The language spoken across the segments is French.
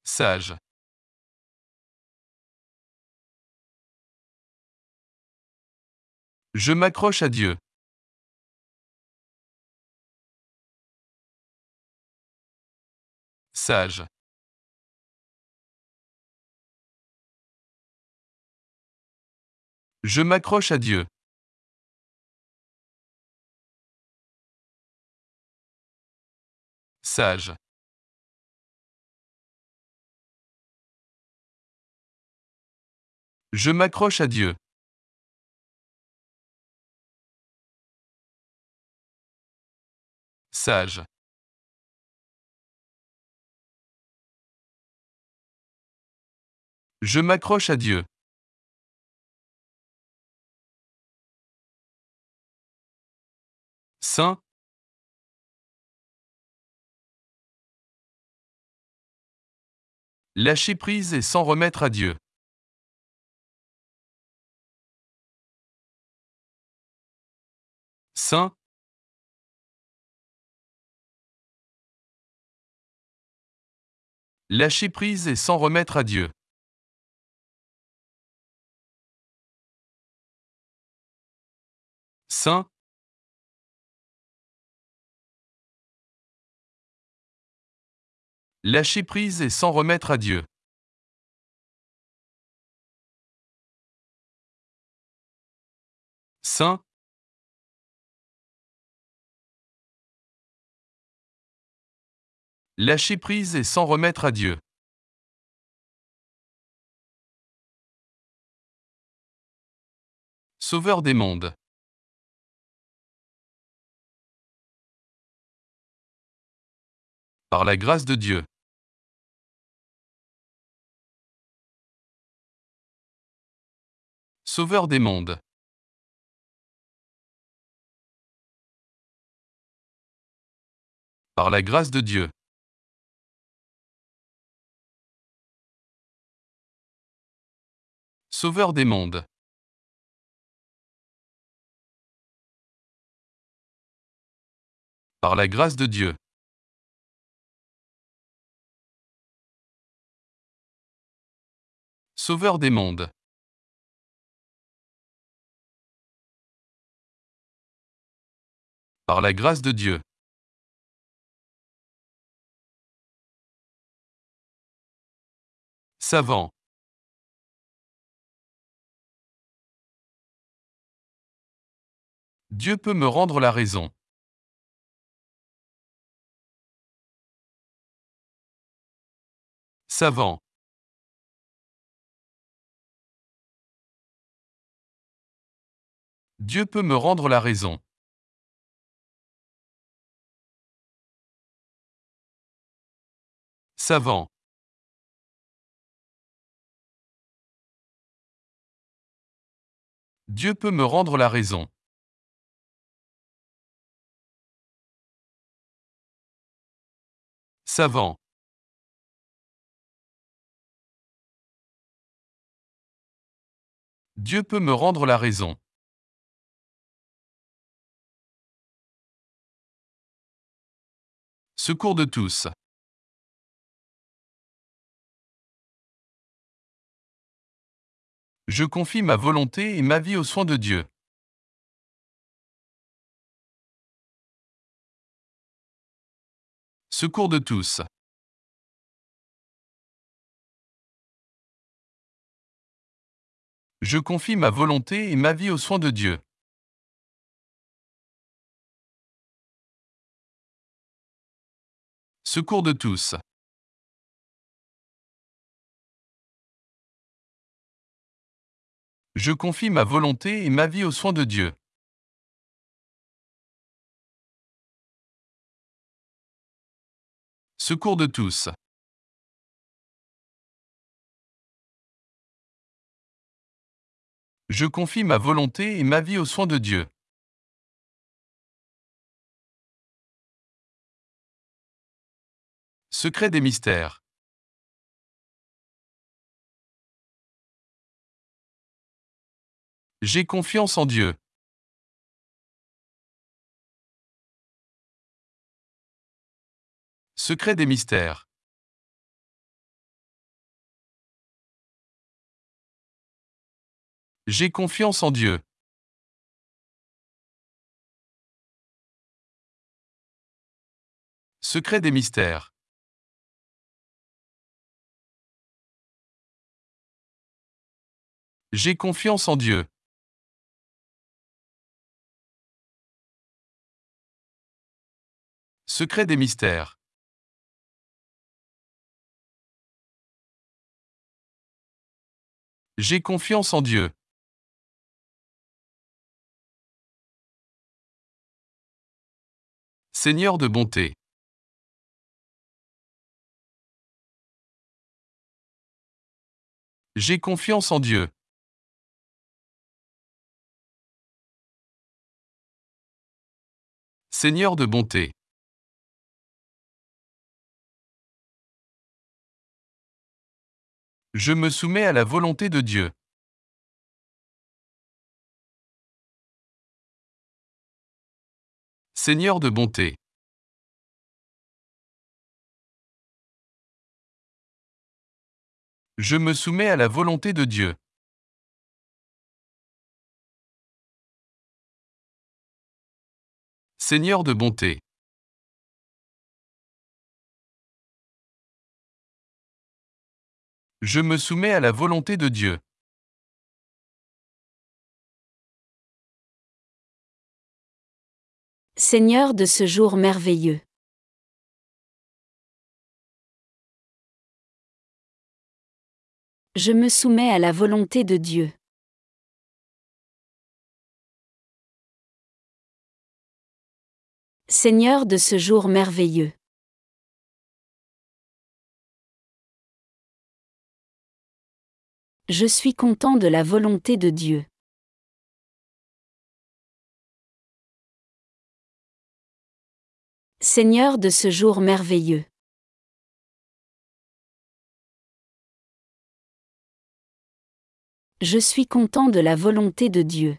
Sage. Je m'accroche à Dieu. Sage. Je m'accroche à Dieu. Sage. Je m'accroche à Dieu. Sage. Je m'accroche à Dieu. Saint. Lâcher prise et s'en remettre à Dieu. Saint. Lâcher prise et s'en remettre à Dieu. Saint. Lâcher prise et s'en remettre à Dieu. Saint. Lâcher prise et s'en remettre à Dieu. Sauveur des mondes. Par la grâce de Dieu. Sauveur des mondes. Par la grâce de Dieu. Sauveur des mondes. Par la grâce de Dieu. Sauveur des mondes. Par la grâce de Dieu. Savant. Dieu peut me rendre la raison. Savant. Dieu peut me rendre la raison. Savant. Dieu peut me rendre la raison. Savant. Dieu peut me rendre la raison. Secours de tous. Je confie ma volonté et ma vie aux soins de Dieu. Secours de tous. Je confie ma volonté et ma vie aux soins de Dieu. Secours de tous. Je confie ma volonté et ma vie aux soins de Dieu. Secours de tous. Je confie ma volonté et ma vie aux soins de Dieu. Secret des mystères. J'ai confiance en Dieu. Secret des mystères. J'ai confiance en Dieu. Secret des mystères. J'ai confiance en Dieu. Secret des mystères. J'ai confiance en Dieu. Seigneur de bonté. J'ai confiance en Dieu. Seigneur de bonté. Je me soumets à la volonté de Dieu. Seigneur de bonté. Je me soumets à la volonté de Dieu. Seigneur de bonté. Je me soumets à la volonté de Dieu. Seigneur de ce jour merveilleux. Je me soumets à la volonté de Dieu. Seigneur de ce jour merveilleux. Je suis content de la volonté de Dieu. Seigneur de ce jour merveilleux. Je suis content de la volonté de Dieu.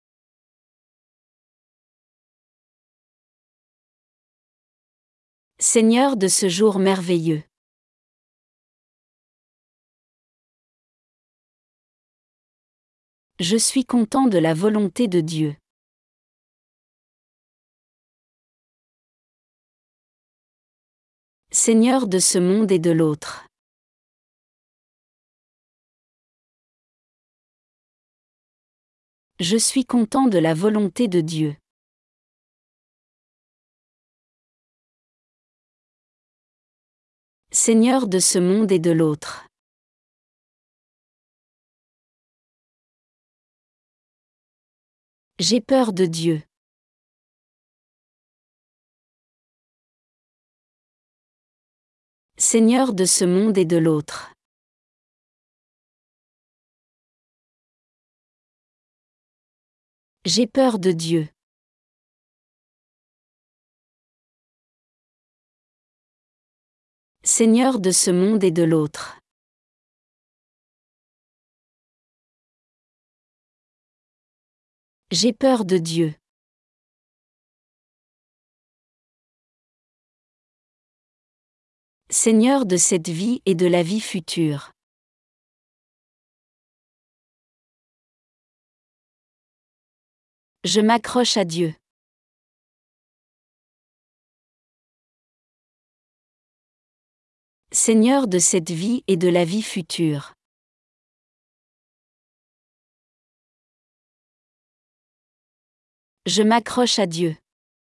Seigneur de ce jour merveilleux. Je suis content de la volonté de Dieu. Seigneur de ce monde et de l'autre. Je suis content de la volonté de Dieu. Seigneur de ce monde et de l'autre. J'ai peur de Dieu. Seigneur de ce monde et de l'autre. J'ai peur de Dieu. Seigneur de ce monde et de l'autre. J'ai peur de Dieu. Seigneur de cette vie et de la vie future. Je m'accroche à Dieu. Seigneur de cette vie et de la vie future. Je m'accroche à Dieu.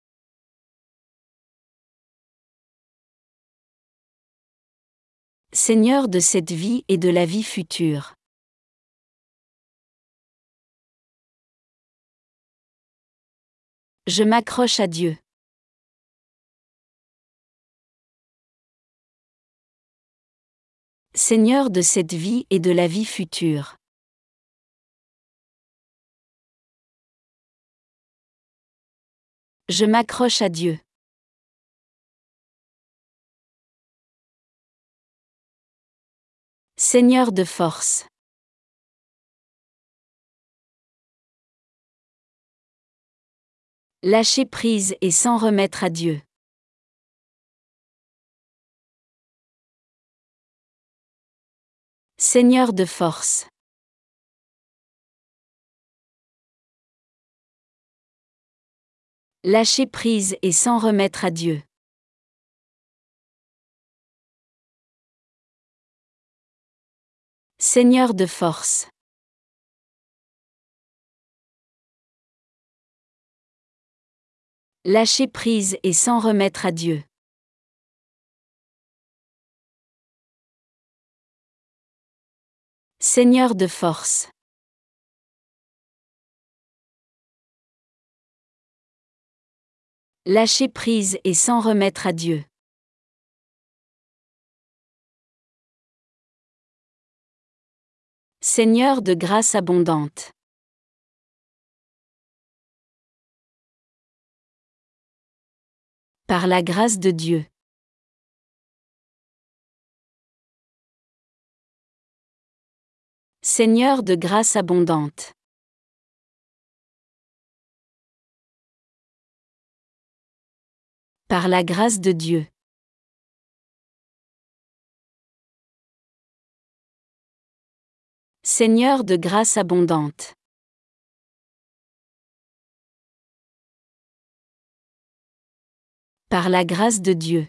Seigneur de cette vie et de la vie future. Je m'accroche à Dieu. Seigneur de cette vie et de la vie future. Je m'accroche à Dieu. Seigneur de force. Lâcher prise et s'en remettre à Dieu. Seigneur de force. Lâcher prise et s'en remettre à Dieu. Seigneur de force. Lâcher prise et s'en remettre à Dieu. Seigneur de force. Lâcher prise et s'en remettre à Dieu. Seigneur de grâce abondante. Par la grâce de Dieu. Seigneur de grâce abondante. Par la grâce de Dieu. Seigneur de grâce abondante. Par la grâce de Dieu.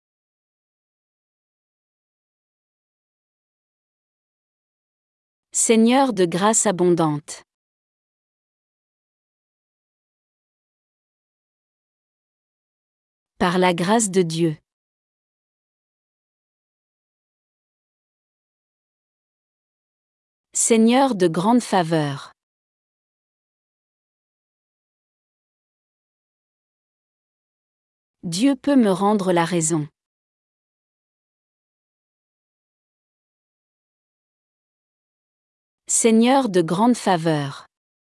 Seigneur de grâce abondante. Par la grâce de Dieu. Seigneur de grande faveur. Dieu peut me rendre la raison. Seigneur de grande faveur.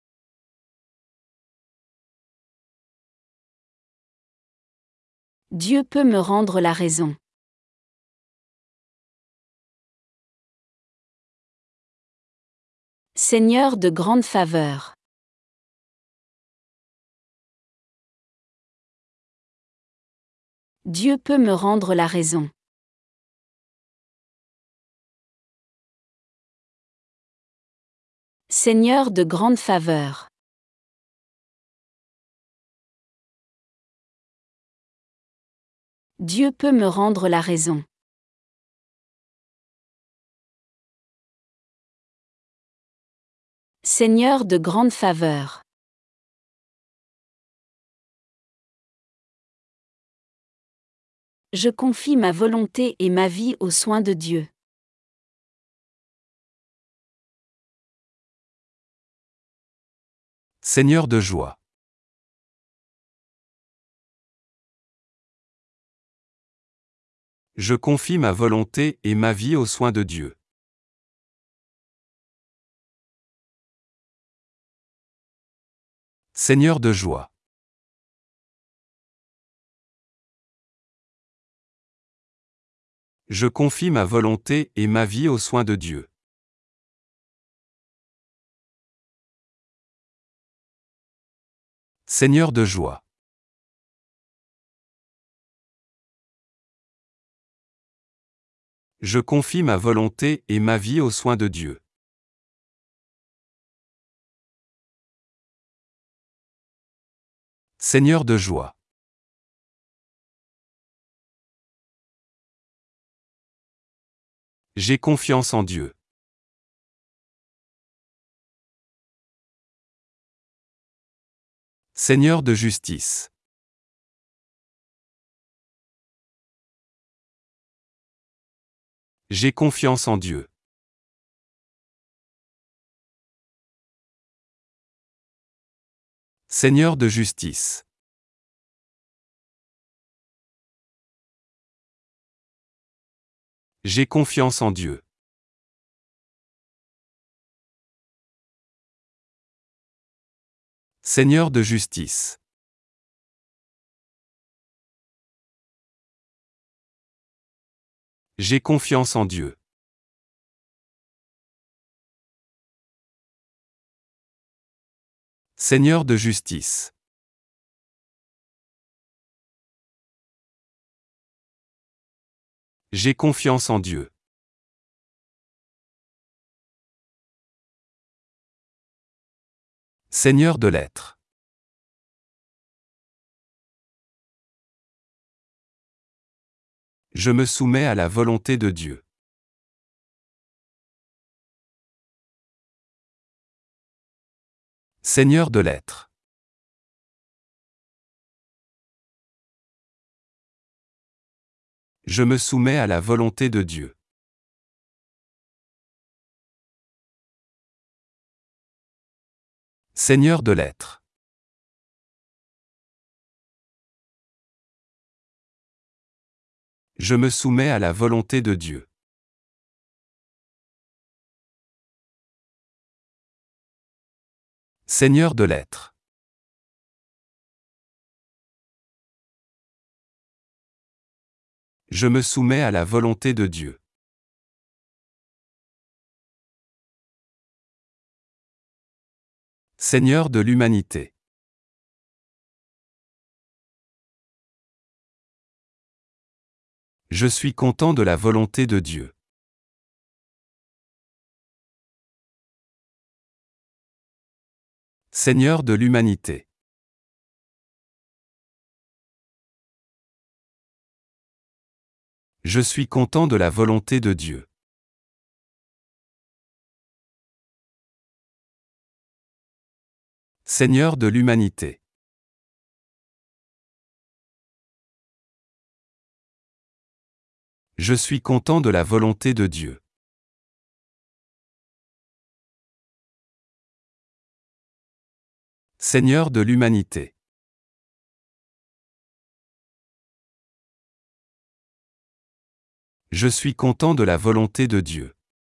Dieu peut me rendre la raison. Seigneur de grande faveur. Dieu peut me rendre la raison. Seigneur de grande faveur. Dieu peut me rendre la raison. Seigneur de grande faveur. Je confie ma volonté et ma vie aux soins de Dieu. Seigneur de joie. Je confie ma volonté et ma vie aux soins de Dieu. Seigneur de joie. Je confie ma volonté et ma vie aux soins de Dieu. Seigneur de joie. Je confie ma volonté et ma vie aux soins de Dieu. Seigneur de joie. J'ai confiance en Dieu. Seigneur de justice. J'ai confiance en Dieu. Seigneur de justice. J'ai confiance en Dieu. Seigneur de justice. J'ai confiance en Dieu. Seigneur de justice. J'ai confiance en Dieu. Seigneur de l'être. Je me soumets à la volonté de Dieu. Seigneur de l'être. Je me soumets à la volonté de Dieu. Seigneur de l'être. Je me soumets à la volonté de Dieu. Seigneur de l'être. Je me soumets à la volonté de Dieu. Seigneur de l'humanité. Je suis content de la volonté de Dieu. Seigneur de l'humanité. Je suis content de la volonté de Dieu. Seigneur de l'humanité. Je suis content de la volonté de Dieu. Seigneur de l'humanité. Je suis content de la volonté de Dieu.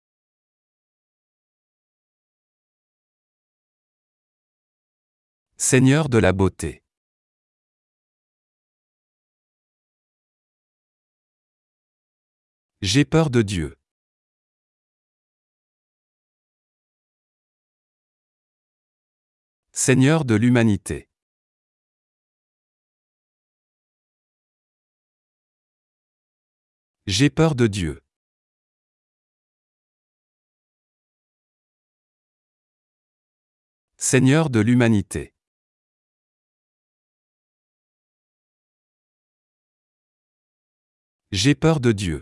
Seigneur de la beauté. J'ai peur de Dieu. Seigneur de l'humanité. J'ai peur de Dieu. Seigneur de l'humanité. J'ai peur de Dieu.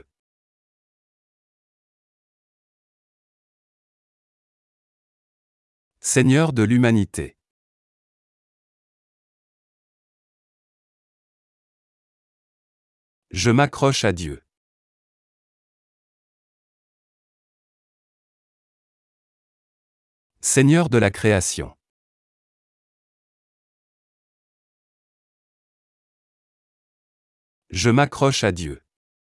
Seigneur de l'humanité. Je m'accroche à Dieu. Seigneur de la création. Je m'accroche à Dieu.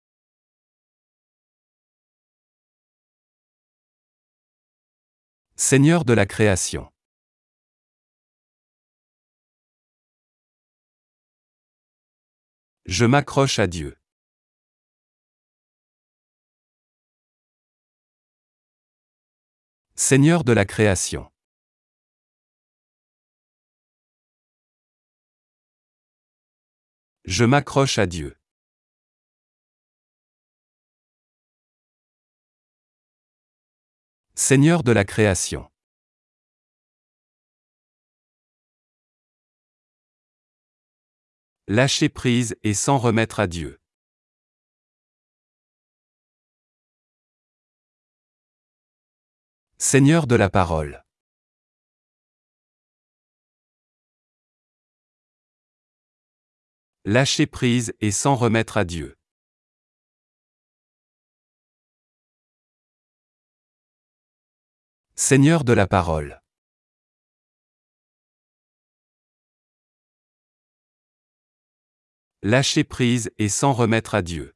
Seigneur de la création. Je m'accroche à Dieu. Seigneur de la création. Je m'accroche à Dieu. Seigneur de la création. Lâcher prise et s'en remettre à Dieu. Seigneur de la parole. Lâcher prise et s'en remettre à Dieu. Seigneur de la parole. Lâcher prise et s'en remettre à Dieu.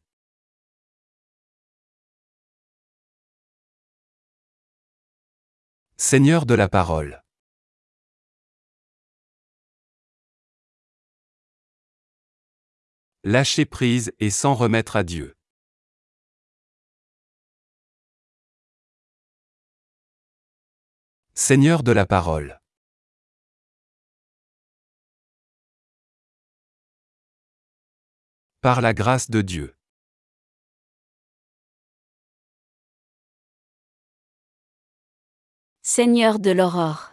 Seigneur de la parole. Lâcher prise et s'en remettre à Dieu. Seigneur de la parole. Par la grâce de Dieu. Seigneur de l'aurore.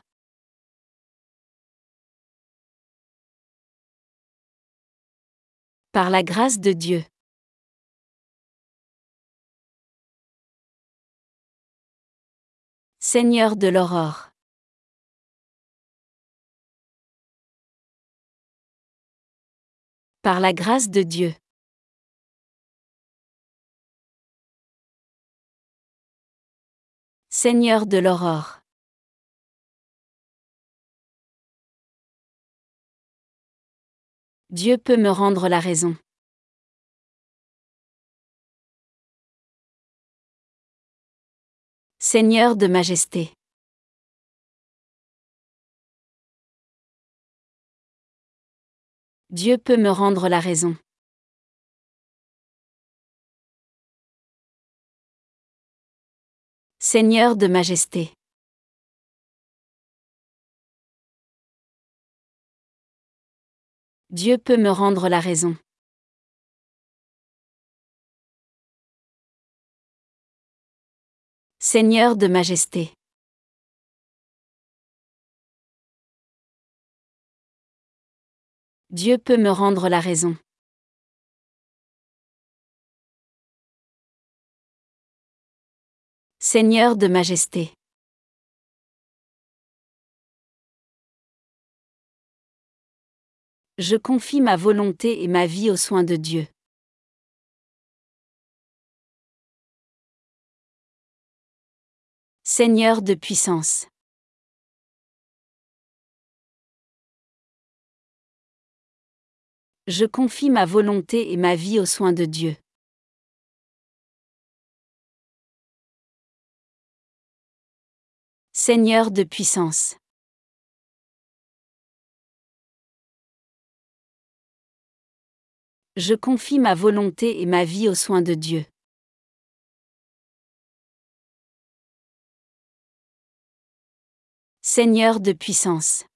Par la grâce de Dieu. Seigneur de l'aurore. Par la grâce de Dieu. Seigneur de l'aurore. Dieu peut me rendre la raison. Seigneur de majesté. Dieu peut me rendre la raison. Seigneur de majesté. Dieu peut me rendre la raison. Seigneur de majesté. Dieu peut me rendre la raison. Seigneur de majesté. Je confie ma volonté et ma vie aux soins de Dieu. Seigneur de puissance. Je confie ma volonté et ma vie aux soins de Dieu. Seigneur de puissance. Je confie ma volonté et ma vie aux soins de Dieu. Seigneur de puissance.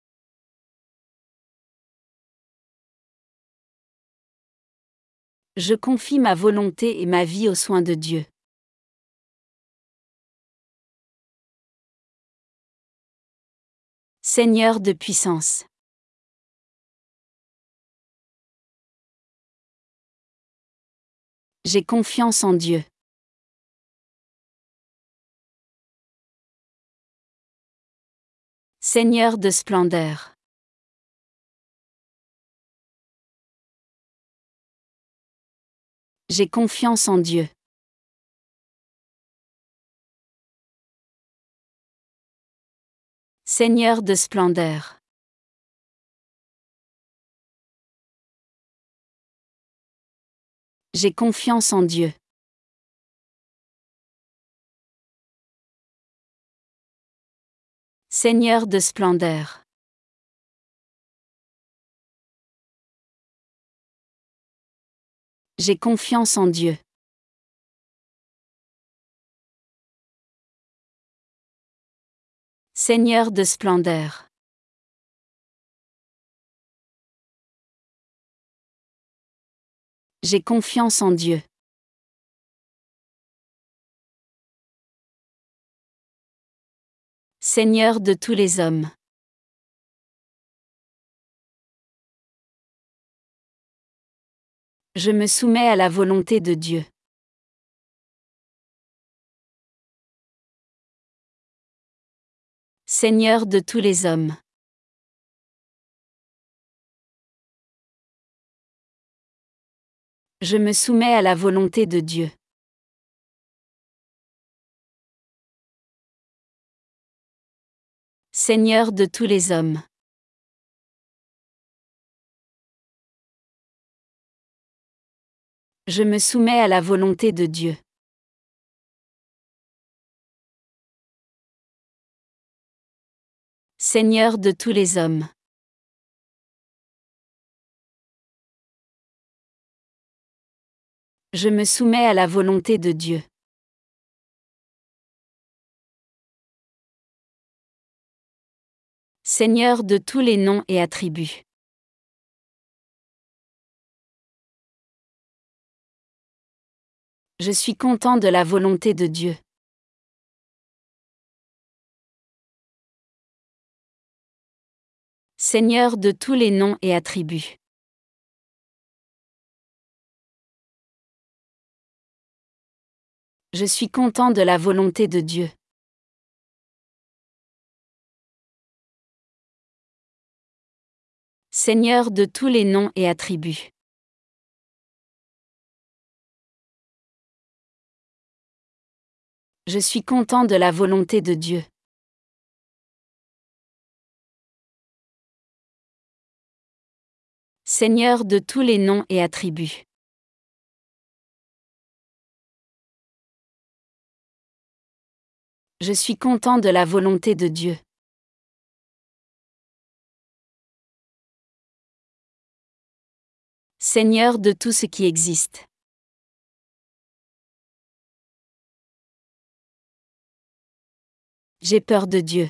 Je confie ma volonté et ma vie aux soins de Dieu. Seigneur de puissance. J'ai confiance en Dieu. Seigneur de splendeur. J'ai confiance en Dieu. Seigneur de splendeur. J'ai confiance en Dieu. Seigneur de splendeur. J'ai confiance en Dieu. Seigneur de splendeur. J'ai confiance en Dieu. Seigneur de tous les hommes. Je me soumets à la volonté de Dieu. Seigneur de tous les hommes. Je me soumets à la volonté de Dieu. Seigneur de tous les hommes. Je me soumets à la volonté de Dieu. Seigneur de tous les hommes. Je me soumets à la volonté de Dieu. Seigneur de tous les noms et attributs. Je suis content de la volonté de Dieu. Seigneur de tous les noms et attributs. Je suis content de la volonté de Dieu. Seigneur de tous les noms et attributs. Je suis content de la volonté de Dieu. Seigneur de tous les noms et attributs. Je suis content de la volonté de Dieu. Seigneur de tout ce qui existe. J'ai peur de Dieu.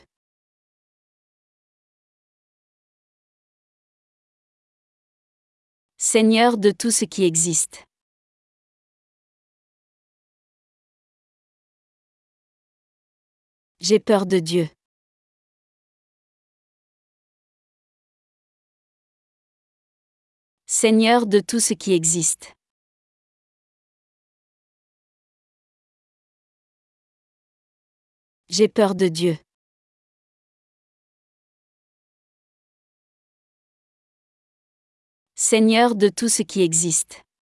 Seigneur de tout ce qui existe. J'ai peur de Dieu. Seigneur de tout ce qui existe. J'ai peur de Dieu. Seigneur de tout ce qui existe.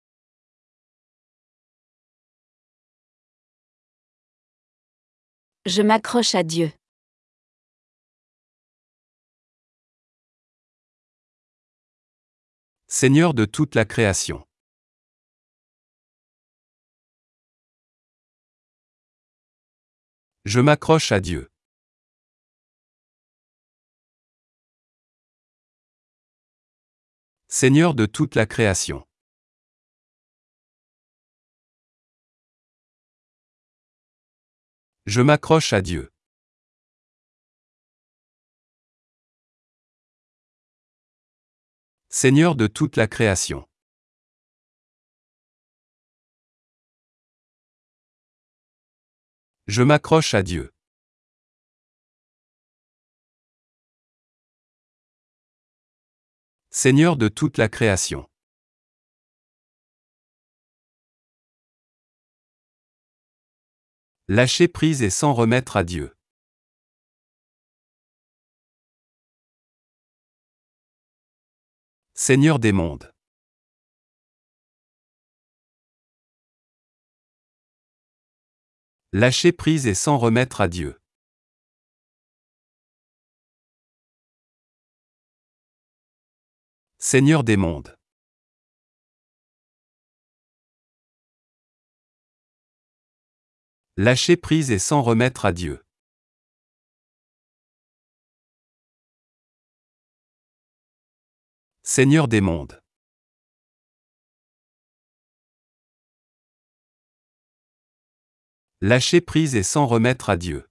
Je m'accroche à Dieu. Seigneur de toute la création. Je m'accroche à Dieu. Seigneur de toute la création. Je m'accroche à Dieu. Seigneur de toute la création. Je m'accroche à Dieu. Seigneur de toute la création. Lâcher prise et s'en remettre à Dieu. Seigneur des mondes. Lâcher prise et s'en remettre à Dieu. Seigneur des mondes. Lâcher prise et s'en remettre à Dieu. Seigneur des mondes. Lâcher prise et s'en remettre à Dieu.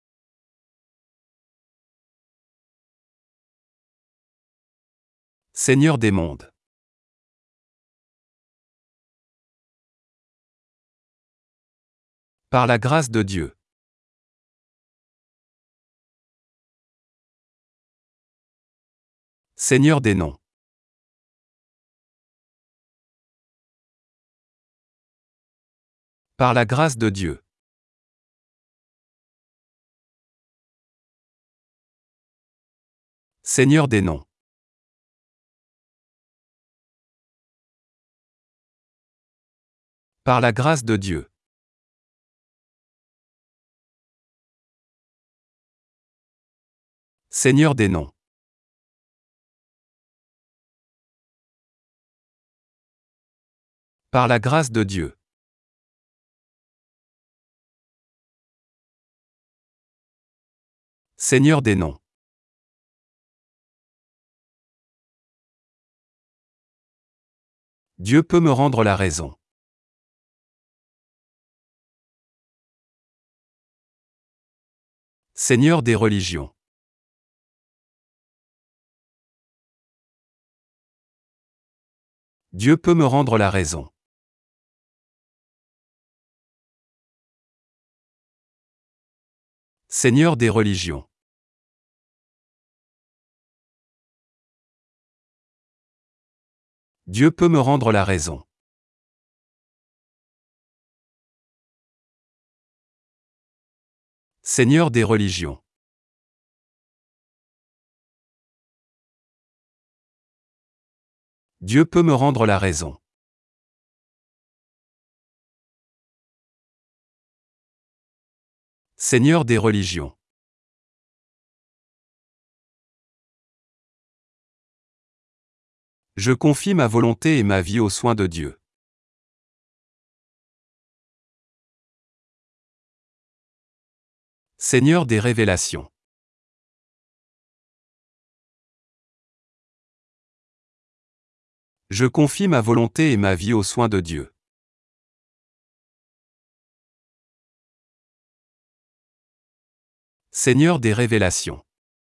Seigneur des mondes. Par la grâce de Dieu. Seigneur des noms. Par la grâce de Dieu. Seigneur des noms. Par la grâce de Dieu. Seigneur des noms. Par la grâce de Dieu. Seigneur des noms. Dieu peut me rendre la raison. Seigneur des religions. Dieu peut me rendre la raison. Seigneur des religions. Dieu peut me rendre la raison. Seigneur des religions. Dieu peut me rendre la raison. Seigneur des religions. Je confie ma volonté et ma vie aux soins de Dieu. Seigneur des révélations. Je confie ma volonté et ma vie aux soins de Dieu. Seigneur des révélations.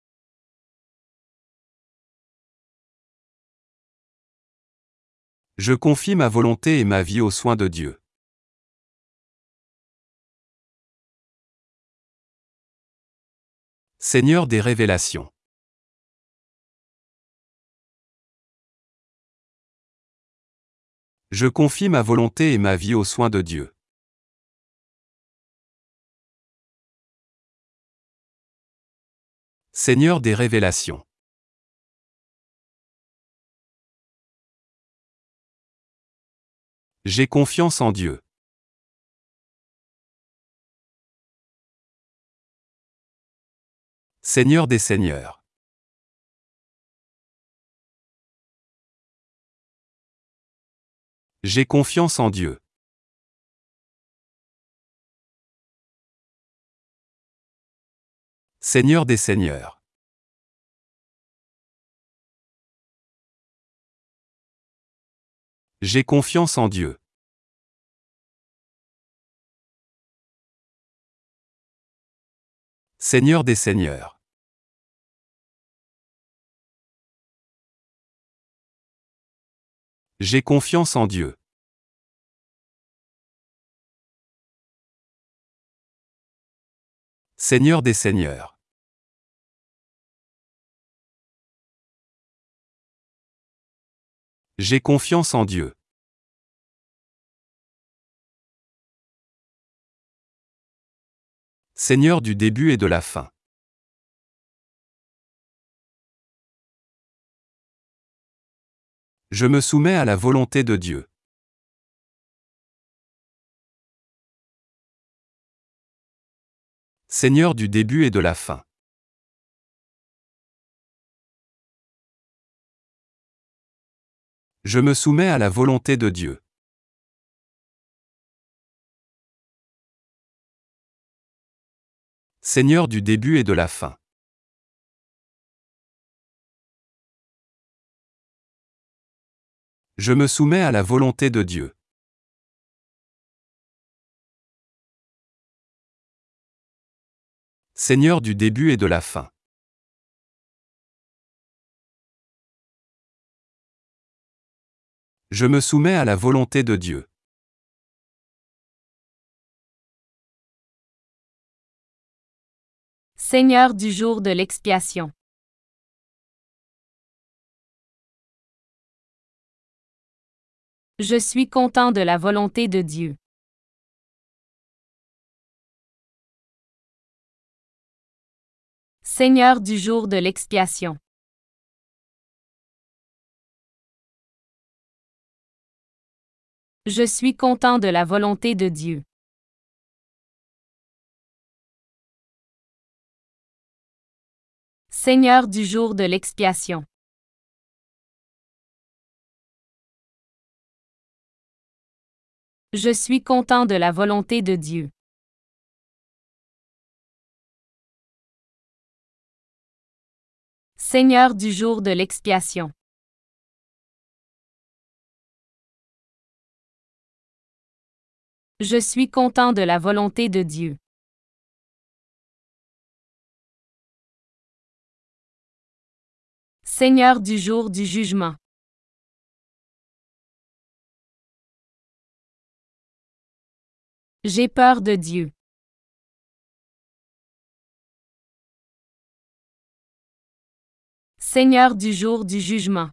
Je confie ma volonté et ma vie aux soins de Dieu. Seigneur des révélations. Je confie ma volonté et ma vie aux soins de Dieu. Seigneur des révélations. J'ai confiance en Dieu. Seigneur des seigneurs. J'ai confiance en Dieu. Seigneur des seigneurs. J'ai confiance en Dieu. Seigneur des seigneurs. J'ai confiance en Dieu. Seigneur des seigneurs. J'ai confiance en Dieu. Seigneur du début et de la fin. Je me soumets à la volonté de Dieu. Seigneur du début et de la fin. Je me soumets à la volonté de Dieu. Seigneur du début et de la fin. Je me soumets à la volonté de Dieu. Seigneur du début et de la fin. Je me soumets à la volonté de Dieu. Seigneur du jour de l'expiation. Je suis content de la volonté de Dieu. Seigneur du jour de l'expiation. Je suis content de la volonté de Dieu. Seigneur du jour de l'expiation. Je suis content de la volonté de Dieu. Seigneur du jour de l'expiation. Je suis content de la volonté de Dieu. Seigneur du jour du jugement. J'ai peur de Dieu. Seigneur du jour du jugement.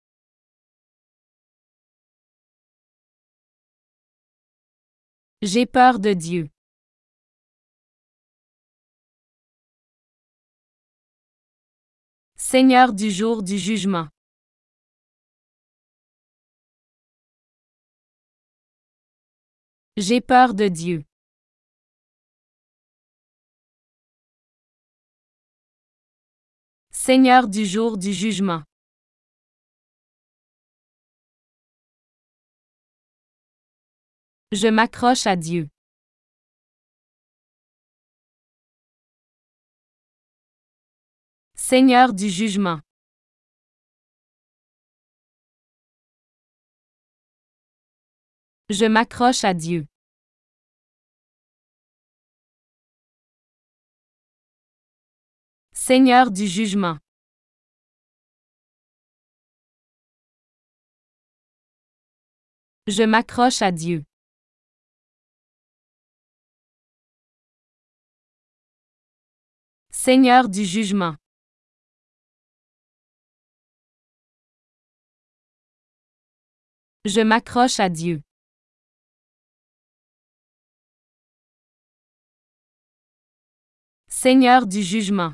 J'ai peur de Dieu. Seigneur du jour du jugement. J'ai peur de Dieu. Seigneur du jour du jugement. Je m'accroche à Dieu. Seigneur du jugement. Je m'accroche à Dieu. Seigneur du jugement. Je m'accroche à Dieu. Seigneur du jugement. Je m'accroche à Dieu. Seigneur du jugement.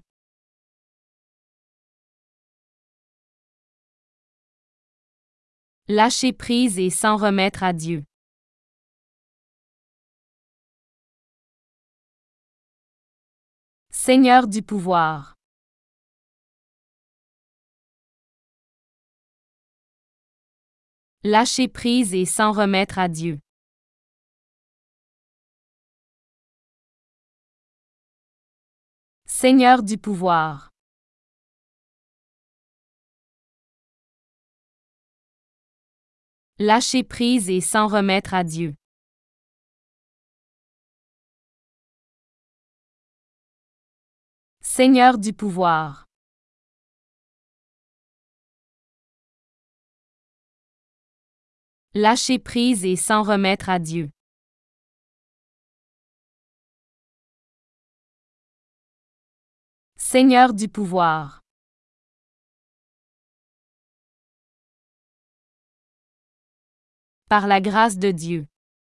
Lâcher prise et s'en remettre à Dieu. Seigneur du pouvoir. Lâcher prise et s'en remettre à Dieu. Seigneur du pouvoir. Lâcher prise et s'en remettre à Dieu. Seigneur du pouvoir. Lâcher prise et s'en remettre à Dieu. Seigneur du pouvoir. Par la grâce de Dieu.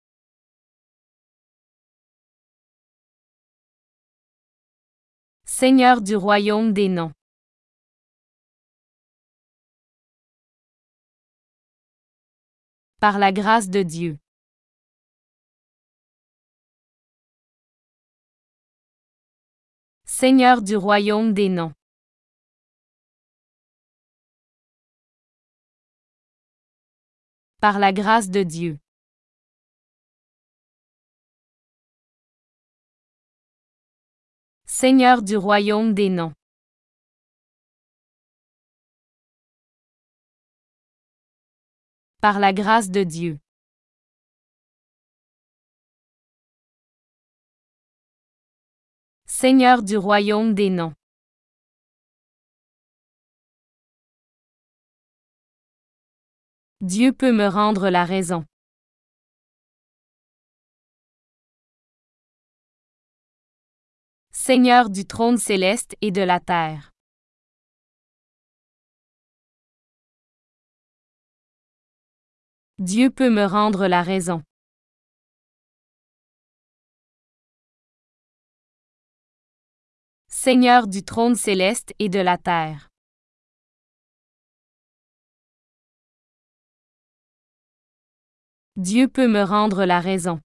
Seigneur du royaume des noms. Par la grâce de Dieu. Seigneur du royaume des noms. Par la grâce de Dieu. Seigneur du royaume des noms. Par la grâce de Dieu. Seigneur du royaume des noms. Dieu peut me rendre la raison. Seigneur du trône céleste et de la terre. Dieu peut me rendre la raison. Seigneur du trône céleste et de la terre. Dieu peut me rendre la raison.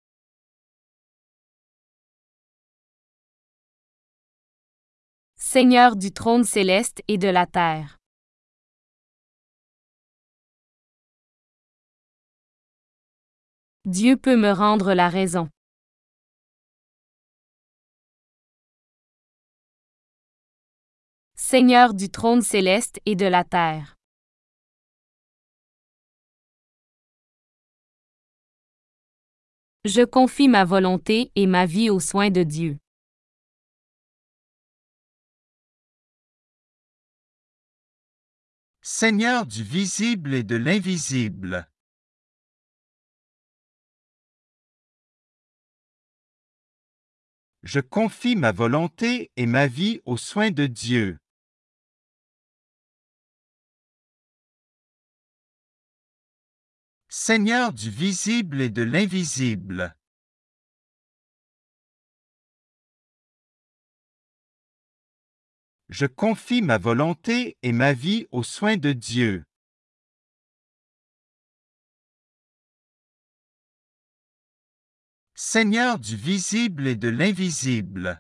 Seigneur du trône céleste et de la terre. Dieu peut me rendre la raison. Seigneur du trône céleste et de la terre. Je confie ma volonté et ma vie aux soins de Dieu. Seigneur du visible et de l'invisible. Je confie ma volonté et ma vie aux soins de Dieu. Seigneur du visible et de l'invisible. Je confie ma volonté et ma vie aux soins de Dieu. Seigneur du visible et de l'invisible.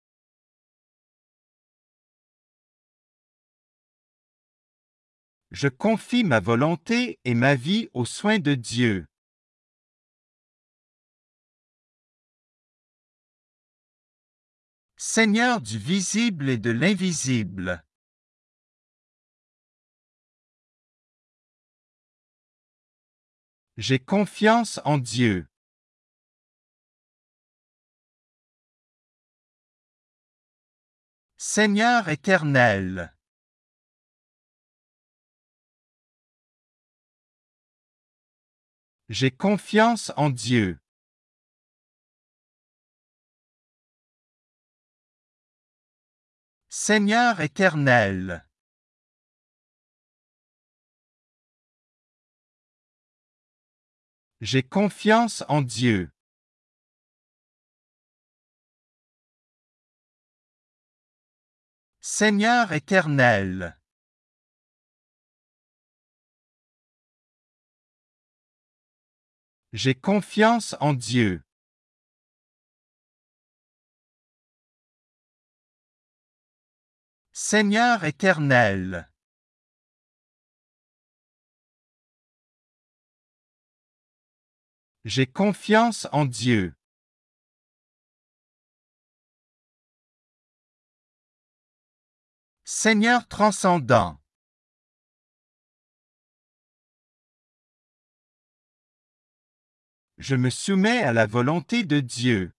Je confie ma volonté et ma vie aux soins de Dieu. Seigneur du visible et de l'invisible. J'ai confiance en Dieu. Seigneur éternel. J'ai confiance en Dieu. Seigneur éternel. J'ai confiance en Dieu. Seigneur éternel. J'ai confiance en Dieu. Seigneur éternel. J'ai confiance en Dieu. Seigneur transcendant. Je me soumets à la volonté de Dieu.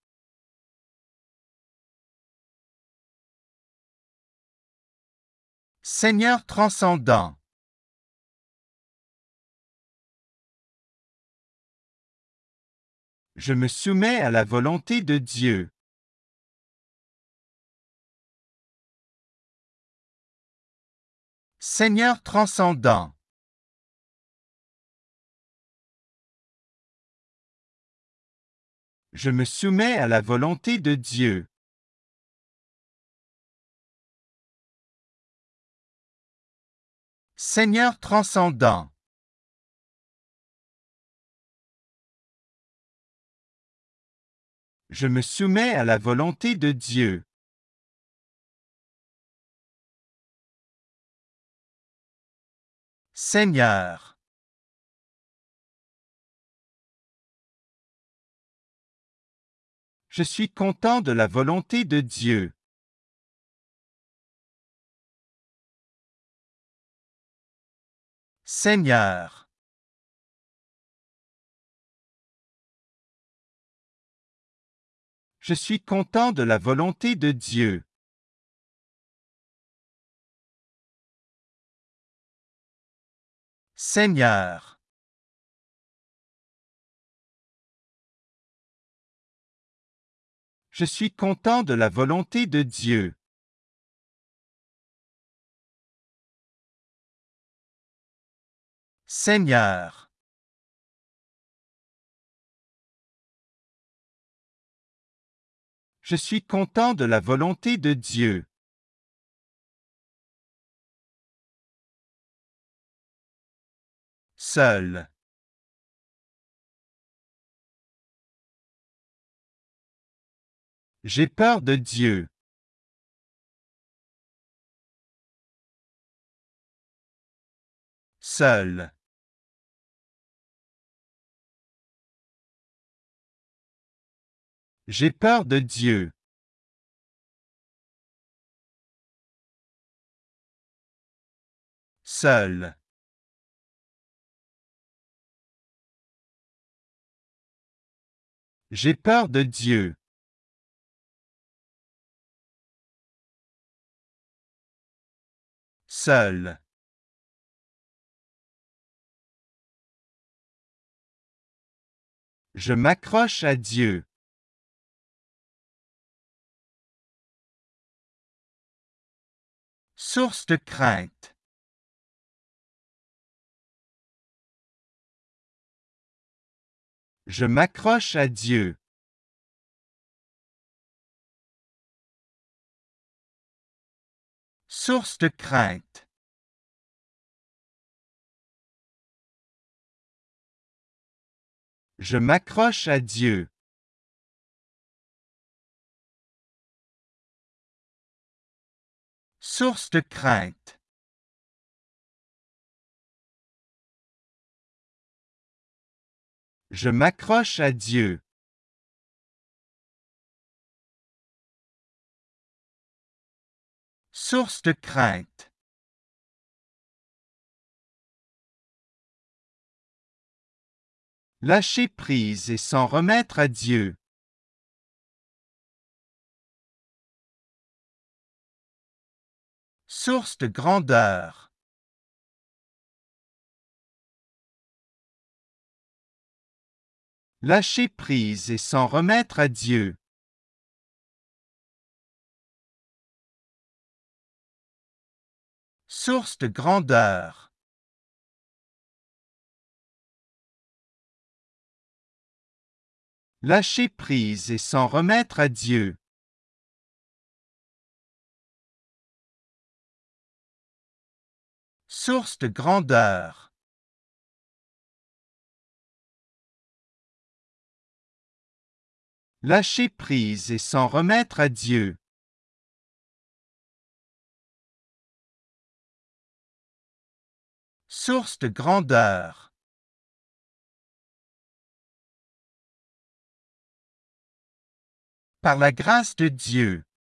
Seigneur transcendant. Je me soumets à la volonté de Dieu. Seigneur transcendant. Je me soumets à la volonté de Dieu. Seigneur transcendant. Je me soumets à la volonté de Dieu. Seigneur. Je suis content de la volonté de Dieu. Seigneur. Je suis content de la volonté de Dieu. Seigneur. Je suis content de la volonté de Dieu. Seigneur. Je suis content de la volonté de Dieu. Seul. J'ai peur de Dieu. Seul. J'ai peur de Dieu. Seul. J'ai peur de Dieu. Seul. Je m'accroche à Dieu. Source de crainte. Je m'accroche à Dieu. Source de crainte. Je m'accroche à Dieu. Source de crainte. Je m'accroche à Dieu. Source de crainte. Lâcher prise et s'en remettre à Dieu. Source de grandeur. Lâcher prise et s'en remettre à Dieu. Source de grandeur. Lâcher prise et s'en remettre à Dieu. Source de grandeur. Lâcher prise et s'en remettre à Dieu. Source de grandeur. Par la grâce de Dieu.